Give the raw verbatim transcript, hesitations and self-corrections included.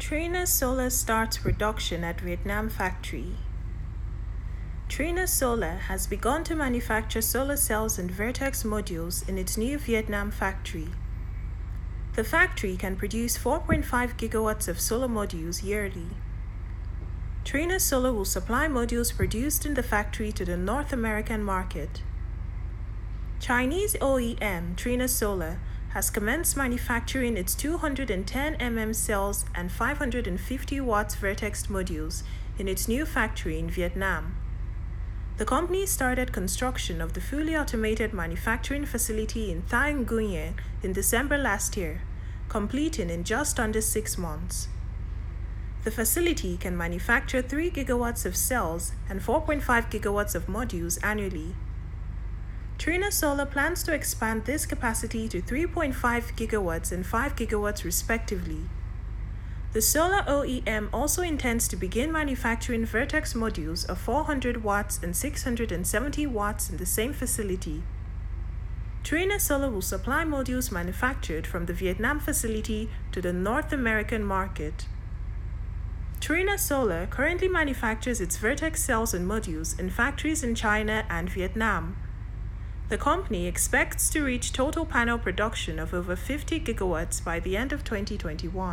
Trina Solar starts production at Vietnam factory. Trina Solar has begun to manufacture solar cells and Vertex modules in its new Vietnam factory. The factory can produce four point five gigawatts of solar modules yearly. Trina Solar will supply modules produced in the factory to the North American market. Chinese O E M Trina Solar has commenced manufacturing its two hundred ten millimeter cells and five hundred fifty watts Vertex modules in its new factory in Vietnam. The company started construction of the fully automated manufacturing facility in Thanh Nguyen in December last year, completing in just under six months. The facility can manufacture three gigawatts of cells and four point five gigawatts of modules annually. Trina Solar plans to expand this capacity to three point five gigawatts and five gigawatts respectively. The solar O E M also intends to begin manufacturing Vertex modules of four hundred watts and six hundred seventy watts in the same facility. Trina Solar will supply modules manufactured from the Vietnam facility to the North American market. Trina Solar currently manufactures its Vertex cells and modules in factories in China and Vietnam. The company expects to reach total panel production of over fifty gigawatts by the end of twenty twenty-one.